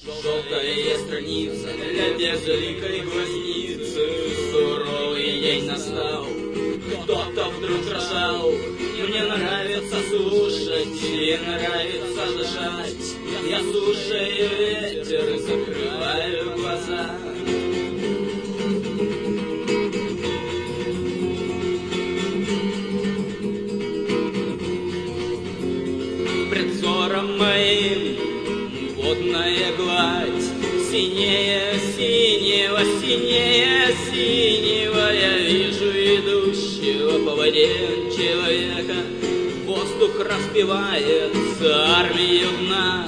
Желтая страница для безликой глазницы. Суровый день настал, кто-то вдруг дрожал. Мне нравится слушать и нравится дышать. Я слушаю ветер и закрываю глаза. Пред взором моим водная гладь, синее синего, синее синего. Я вижу идущего по воде человека. Воздух распевается армию дна.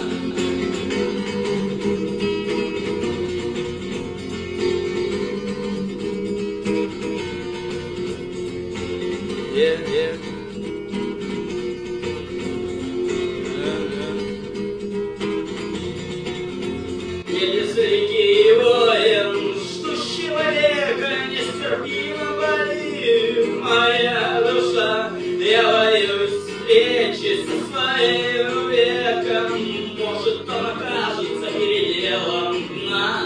Едет с реки воин, ждущего века, нестерпимо болит моя душа. Я боюсь встречи со своим веком, может, он окажется переделом дна.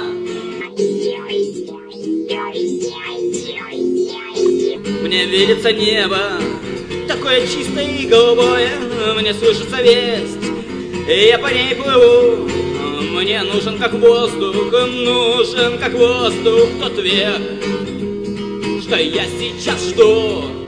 Мне видится небо, такое чистое и голубое, мне слышится весть, и я по ней плыву. Мне нужен как воздух тот век, что я сейчас жду.